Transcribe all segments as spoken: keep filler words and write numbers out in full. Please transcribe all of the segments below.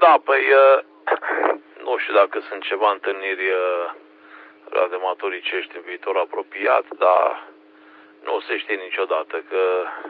Da, păi, nu știu dacă sunt ceva întâlniri radioamatoricești în viitor apropiat, dar nu se știe niciodată că,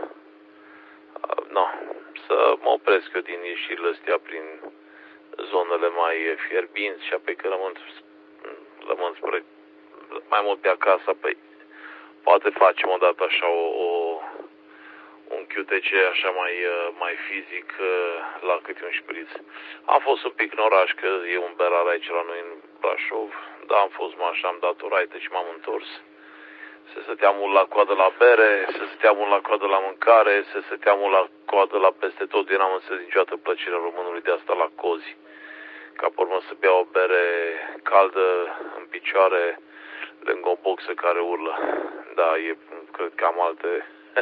nu, să mă opresc eu din ieșirile astea prin zonele mai fierbinți și apoi că rămân, rămân spre, mai mult pe acasă, păi poate facem odată așa o, o un Q T C așa mai, mai fizic la câte un șpriț. Am fost un pic în oraș, că e un berar aici la noi în Brașov, dar am fost așa, am dat o raită și m-am întors. Se stătea mult la coadă la bere, se stătea mult la coadă la mâncare, se stătea mult la coadă la peste tot. Eu n-am înțeles niciodată plăcerea românului de asta la cozi. Ca pe urmă să bea o bere caldă în picioare lângă o boxă care urlă. Da, e, cred că am alte...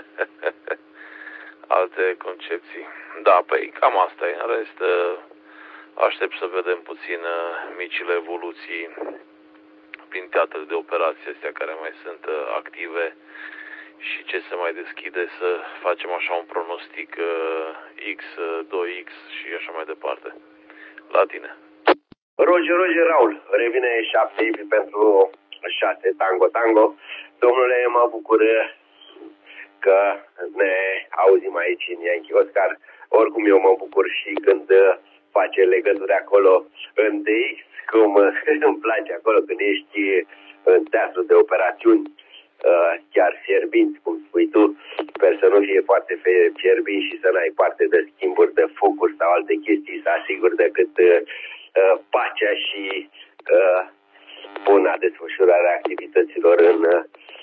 alte concepții. Da, păi cam asta e. În rest, aștept să vedem puțin micile evoluții prin teatrele de operații astea care mai sunt active și ce se mai deschide, să facem așa un pronostic X doi X și așa mai departe. La tine. Roger, Roger, Raul. Revine șapte pentru șase Tango Tango. Domnule, mă bucur că ne auzim aici în Yankee Oscar. Oricum eu mă bucur și când face legături acolo în D X, cum îmi place acolo când ești în teatru de operațiuni, chiar fierbinți, cum spui tu. Sper să nu fie foarte fierbinți și să n-ai parte de schimburi de focuri sau alte chestii, să asiguri decât pacea și buna desfășurare a activităților în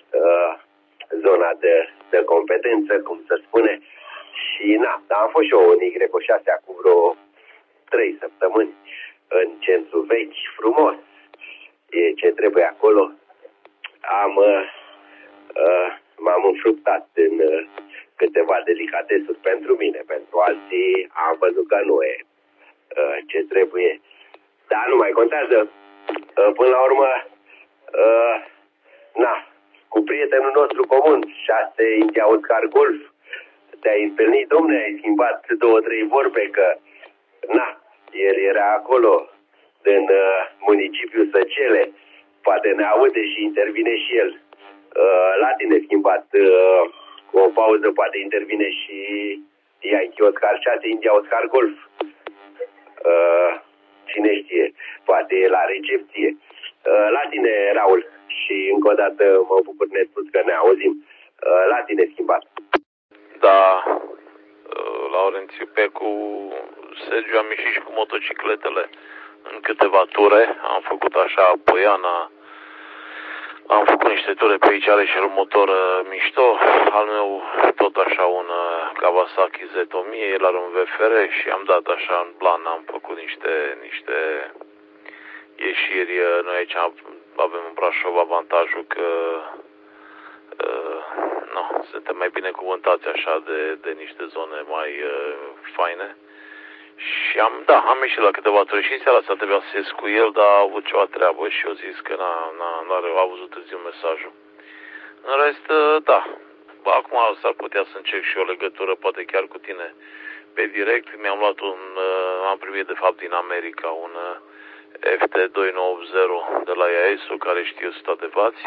zona de, de competență, cum se spune. Și na, dar am fost și eu în Y șase acum vreo trei săptămâni în centru vechi, frumos. E ce trebuie acolo. Am uh, uh, m-am înfruptat în uh, câteva delicatesuri pentru mine, pentru alții am văzut că nu e uh, ce trebuie. Dar nu mai contează. Uh, până la urmă, uh, na, cu prietenul nostru comun, șase India Oscar Golf, te-ai întâlnit, domne, ai schimbat două, trei vorbe, că, na, el era acolo, în uh, municipiul Săcele, poate ne aude și intervine și el. Uh, la tine schimbat, uh, cu o pauză, poate intervine și Yankee Oscar șase, India Oscar Golf. Uh, cine știe, poate e la recepție. Uh, la tine, Raul. Și încă o dată mă bucur nespus că ne auzim. La tine schimbat. Da, Laurențiu Pecu, Sergiu am ieșit și cu motocicletele în câteva ture. Am făcut așa Poiana, am făcut niște ture pe aici, are și un motor mișto. Al meu tot așa un Kawasaki Z o mie, el are un V F R și am dat așa în plan, am făcut niște, niște ieșiri. Noi aici avem în Brașov avantajul că uh, no, suntem mai binecuvântați așa de, de niște zone mai uh, faine. Și am, da, am ieșit la câteva ture și seara asta trebuia să ies cu el, dar a avut ceva treabă și eu zis că n-a, n-a, n-a, a văzut târziu mesajul. În rest, uh, da, acum s-ar putea să încerc și o legătură, poate chiar cu tine pe direct. Mi-am luat un, uh, am primit de fapt din America un uh, F T doi nouă opt zero de la I A S U, care știu sunt adevărați.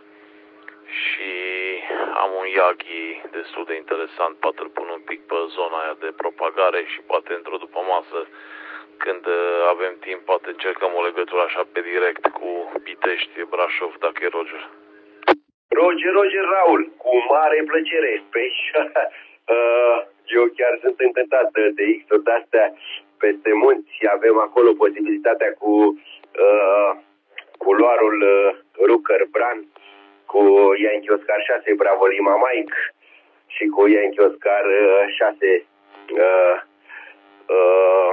Și am un Yagi destul de interesant, poate îl pun un pic pe zona aia de propagare și poate într-o după masă, când avem timp, poate încercăm o legătură așa pe direct cu Pitești, Brașov, dacă e Roger. Roger, Roger, Raul, cu mare plăcere. Păi, eu chiar sunt încântat de X-uri de-astea peste munți. Avem acolo posibilitatea cu uh, culoarul uh, Rucker Bran, cu Yankee Oscar șase Bravo Lima Mike și cu Yankee Oscar șase uh, uh,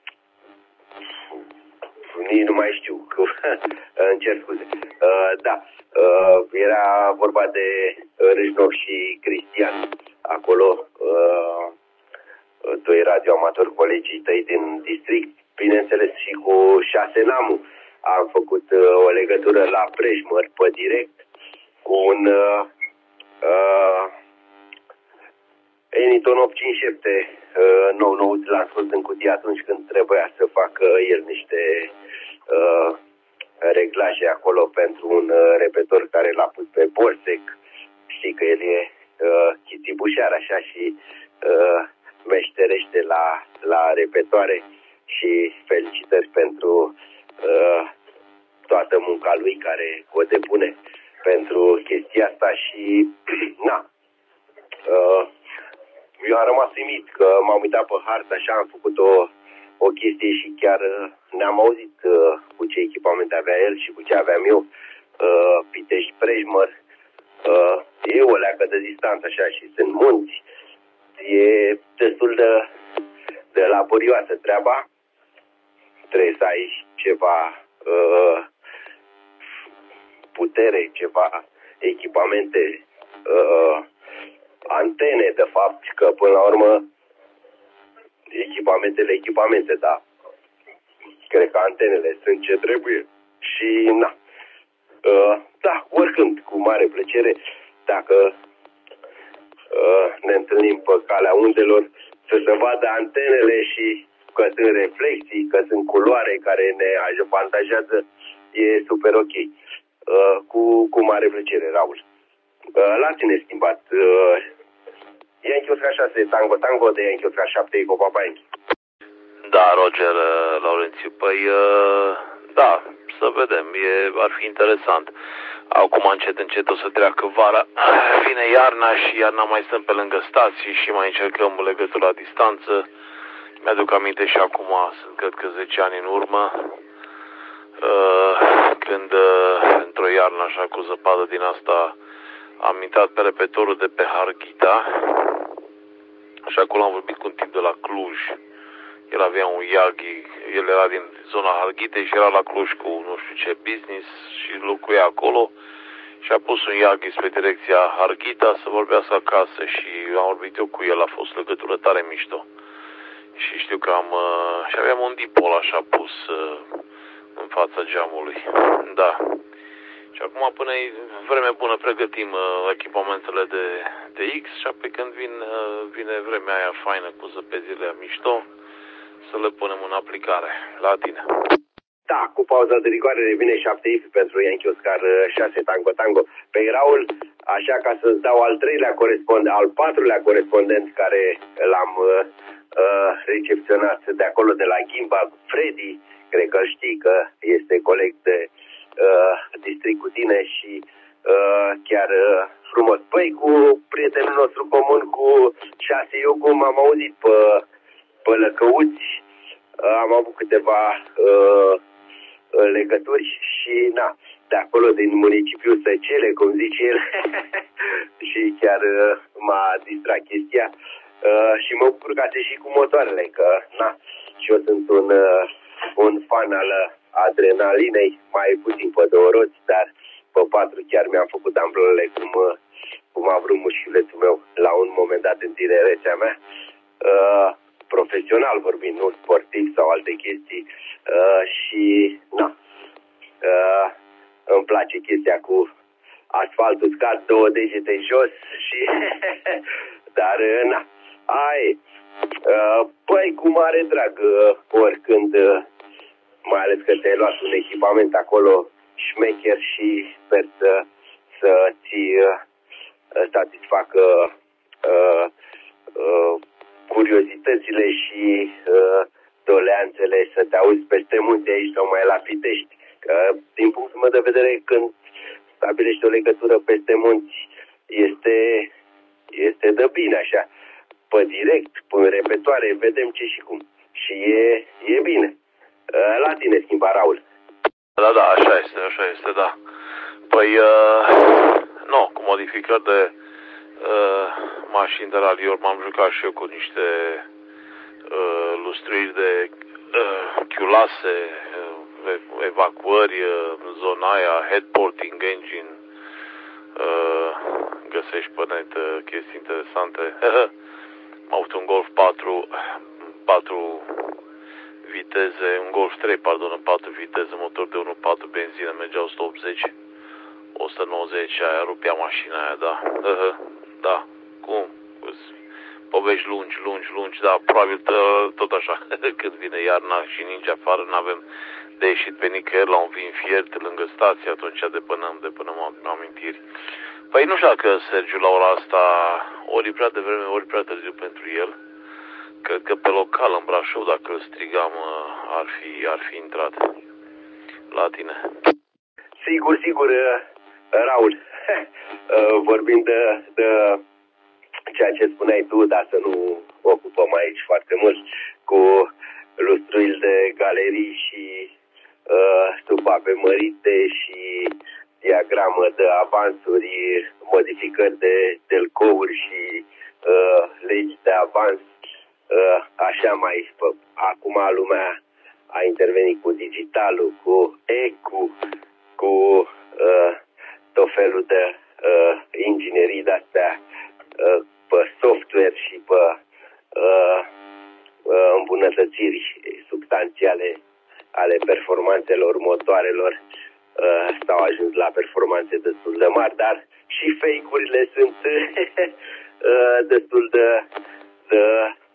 nici nu mai știu, îmi cer scuze. Uh, da, uh, era vorba de Râșnov și Cristian. Acolo, uh, doi radioamatori, colegii tăi din district, bineînțeles și cu șase Namu. Am făcut uh, o legătură la Preșmăr pe direct cu un uh, uh, Eniton opt cinci șapte uh, nou nou l-am scos în cutie atunci când trebuia să fac și felicitări pentru uh, toată munca lui care o depune pentru chestia asta și na, uh, eu am rămas uimit că m-am uitat pe hartă, așa am făcut o, o chestie și chiar uh, ne-am auzit uh, cu ce echipamente avea el și cu ce aveam eu, uh, Pitești Prejmăr, uh, e o leacă de distanță așa și sunt munți, e destul de, de laborioasă treaba, trebuie să ai ceva uh, putere, ceva echipamente, uh, antene, de fapt, că până la urmă echipamentele, echipamente, da. Cred că antenele sunt ce trebuie și na. Uh, da, oricând, cu mare plăcere, dacă uh, ne întâlnim pe calea undelor, să se vadă antenele și că sunt reflexii, că sunt culoare care ne avantajează, e super ok. Uh, cu, cu mare plăcere, Raul. Uh, la tine schimbat. Uh, Yankee Oscar șase, Tango Tango de Yankee Oscar șapte, Eco Papa Yankee. Da, Roger Laurențiu, păi da, să vedem, e, ar fi interesant. Acum încet încet o să treacă vara, vine iarna și iarna mai stăm pe lângă stații și mai încercăm legătura la distanță. Mi-aduc aminte și acum, sunt cred că zece ani în urmă, când într-o iarnă așa cu zăpadă din asta am intrat pe repetorul de pe Harghita și acolo am vorbit cu un tip de la Cluj. El avea un Yagi, el era din zona Harghitei și era la Cluj cu nu știu ce business și locuia acolo și a pus un Yagi spre direcția Harghita să vorbească acasă și am vorbit eu cu el, a fost legătură tare mișto. Și știu că am, și aveam un dipol așa pus în fața geamului, da. Și acum până e vreme bună pregătim echipamentele de, de X și apoi când vin, vine vremea aia faină cu zăpezile mișto, să le punem în aplicare. La tine. Da, cu pauza de rigoare revine șapte I F pentru Yankee Oscar șase Tango Tango. Pe Raul, așa ca să-ți dau al treilea corespondent, al patrulea corespondent care l-am uh, recepționat de acolo de la Ghimba, Freddy, cred că știi că este coleg de uh, district cu tine și uh, chiar uh, frumos. Păi, cu prietenul nostru comun cu șase Iugu m-am auzit pe pe Lăcăuți, am avut câteva uh, legături și, na, de acolo din municipiul Săcele, cum zice el, și chiar uh, m-a distrat chestia uh, și mă bucur că și cu motoarele, că, na, și eu sunt un, uh, un fan al adrenalinei, mai puțin pe două roți, dar pe patru chiar mi-am făcut amblele cum, uh, cum a vrut mușchiulețul meu la un moment dat în tinerețea mea. Uh, profesional vorbind, nu sportiv sau alte chestii uh, și na, uh, îmi place chestia cu asfaltul scad, două degete jos și dar na, ai uh, păi cu mare drag uh, oricând uh, mai ales că te-ai luat un echipament acolo șmecher și sper să să ți uh, satisfacă uh, uh, curiozitățile și uh, doleanțele să te auzi peste munte aici sau mai la Pitești. Că, din punctul meu de vedere, când stabilești o legătură peste munți, este, este de bine așa. Pe direct, pe repetoare, vedem ce și cum. Și e, e bine. Uh, la tine, schimba, Raul. Da, da, așa este, așa este, da. Păi, uh, nu, cu modificări de Uh, mașini de ralior, m-am jucat și eu cu niște uh, lustruiri de uh, chiulase, uh, evacuări uh, în zona aia, headporting engine, uh, găsești pe net uh, chestii interesante. M-am avut un Golf patru, patru viteze, un Golf trei, pardon, patru viteze, motor de unu virgulă patru benzină, mergea o sută optzeci, o sută nouăzeci, aia rupea mașina aia, da. Da, cum? Povești lungi, lungi, lungi, dar probabil tot așa, când vine iarna și ninge afară, n-avem de ieșit pe nicăieri la un vin fiert lângă stație, atunci depănăm, depănăm amintiri. Păi nu știu dacă Sergiu la ora asta, ori prea devreme, ori prea târziu pentru el. Cred că pe local în Brașov, dacă îl strigam ar fi, ar fi intrat la tine. Sigur, sigur, Raul, vorbind de, de ceea ce spuneai tu, dar să nu ocupăm aici foarte mult, cu lustruil de galerii și uh, stupape mărite și diagramă de avansuri, modificări de delcouri și uh, legi de avans, uh, așa mai fă. Acum lumea a intervenit cu digitalul, cu e-cu, cu uh, tot felul de uh, inginerii de-astea uh, pe software și pe uh, uh, îmbunătățiri substanțiale ale performanțelor motoarelor. Uh, s-au ajuns la performanțe destul de mari, dar și fake-urile sunt uh, destul de, de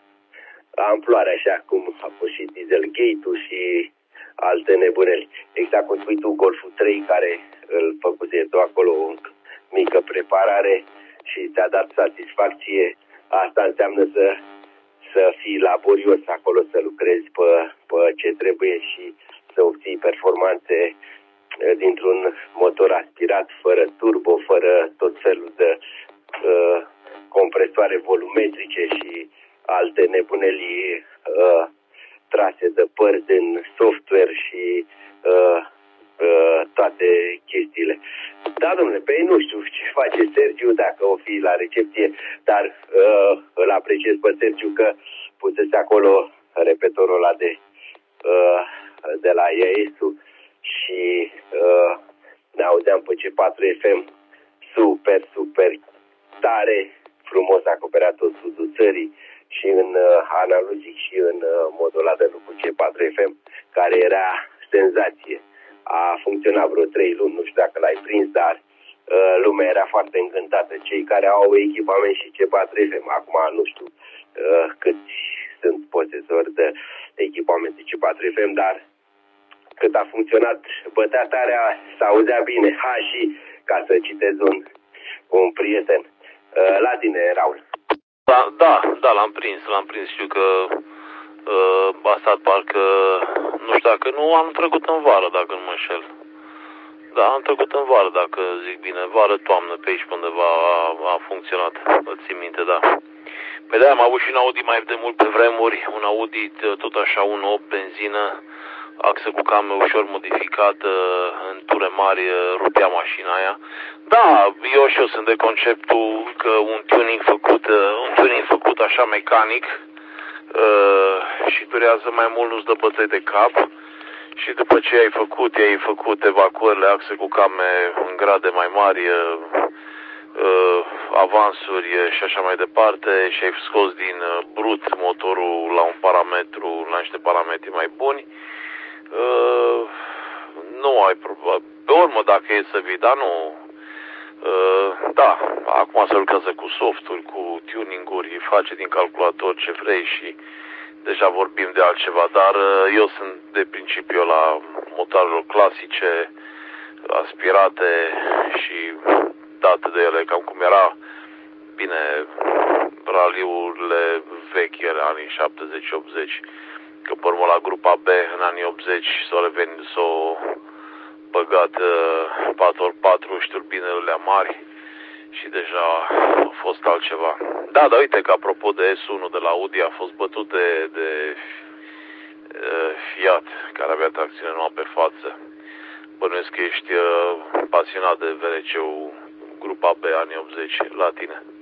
amploare, așa cum a fost și Dieselgate-ul și alte nebuneli. Exact cum spui tu, Golful trei, care îl făcuse tu acolo o mică preparare și ți-a dat satisfacție, asta înseamnă să, să fii laborios acolo, să lucrezi pe, pe ce trebuie și să obții performanțe dintr-un motor aspirat, fără turbo, fără tot felul de uh, compresoare volumetrice și alte nebunelii uh, trase de părți în software și uh, uh, toate chestiile. Da, domnule, pe ei nu știu ce face Sergiu, dacă o fi la recepție, dar uh, îl apreciez pe Sergiu că pusese acolo repetorul ăla de, uh, de la I A S-ul și uh, ne auzeam pe C patru F M super, super tare, frumos acoperea tot sudul țării și în uh, analogic și în uh, modul ăla de lucru C patru F M, care era senzație. A funcționat vreo trei luni, nu știu dacă l-ai prins, dar uh, lumea era foarte încântată. Cei care au echipament și C patru F M, acum nu știu uh, câți sunt posesori de echipamente C patru F M, dar cât a funcționat, bătea tarea, s-auzea bine. Ha, și ca să citez un, un prieten. Uh, la tine, Raul. Da, da, da, l-am prins, l-am prins. Știu că uh, a stat parcă, nu știu dacă nu, anul trecut în vară, dacă nu mă înșel. Da, am trecut în vară, dacă zic bine, vară, toamnă, pe aici undeva a, a funcționat, îți țin minte, da. Pe de-aia am avut și un Audi mai de mult pe vremuri, un Audi tot așa unu virgulă opt benzină, axă cu camă ușor modificată, în ture mari rupea mașina aia. Da, eu și eu sunt de conceptul că un tuning făcut, un tuning făcut așa mecanic uh, și durează mai mult, nu-ți dă bătăi de cap. Și după ce ai făcut, ai făcut evacuările axe cu came în grade mai mari, uh, uh, avansuri și așa mai departe și ai scos din uh, brut motorul la un parametru, la niște parametri mai buni, uh, nu ai probabil. Pe urmă, dacă e să vii, dar nu. Uh, da, acum se lucrează cu softuri, cu tuning-uri, face din calculator ce vrei și deja vorbim de altceva, dar uh, eu sunt de principiu la motoarelor clasice, aspirate și date de ele, cam cum era, bine, raliurile vechi, anii șaptezeci optzeci, că pe urmă la grupa B în anii optzeci s-au revenit, s-au băgat uh, patru ori patru și turbinele mari și deja a fost altceva. Da, dar uite că apropo de S unu de la Audi a fost bătut de, de uh, Fiat, care avea tracțiune numai pe față. Bănuiesc că ești uh, pasionat de V R C-ul grupa B anii optzeci, la tine.